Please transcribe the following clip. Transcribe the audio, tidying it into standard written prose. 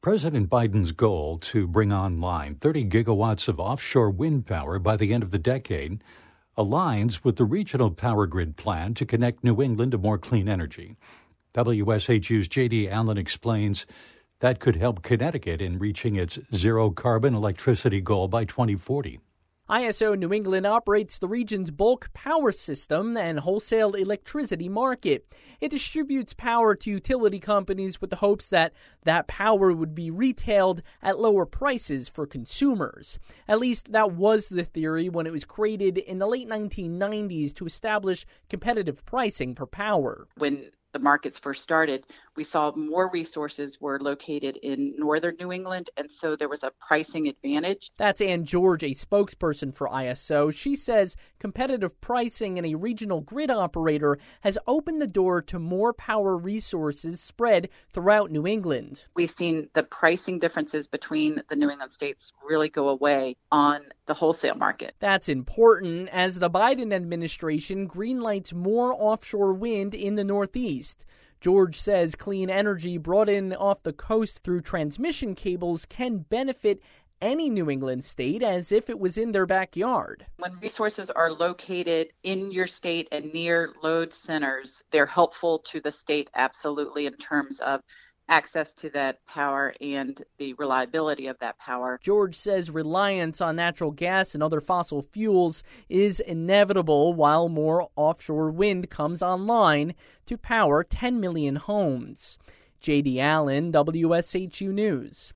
President Biden's goal to bring online 30 gigawatts of offshore wind power by the end of the decade aligns with the regional power grid plan to connect New England to more clean energy. WSHU's J.D. Allen explains that could help Connecticut in reaching its zero-carbon electricity goal by 2040. ISO New England operates the region's bulk power system and wholesale electricity market. It distributes power to utility companies with the hopes that that power would be retailed at lower prices for consumers. At least that was the theory when it was created in the late 1990s to establish competitive pricing for power. When the markets first started, we saw more resources were located in northern New England, and so there was a pricing advantage. That's Ann George, a spokesperson for ISO. She says competitive pricing in a regional grid operator has opened the door to more power resources spread throughout New England. We've seen the pricing differences between the New England states really go away on the wholesale market. That's important as the Biden administration greenlights more offshore wind in the Northeast. George says clean energy brought in off the coast through transmission cables can benefit any New England state as if it was in their backyard. When resources are located in your state and near load centers, they're helpful to the state absolutely in terms of access to that power and the reliability of that power. George says reliance on natural gas and other fossil fuels is inevitable while more offshore wind comes online to power 10 million homes. J.D. Allen, WSHU News.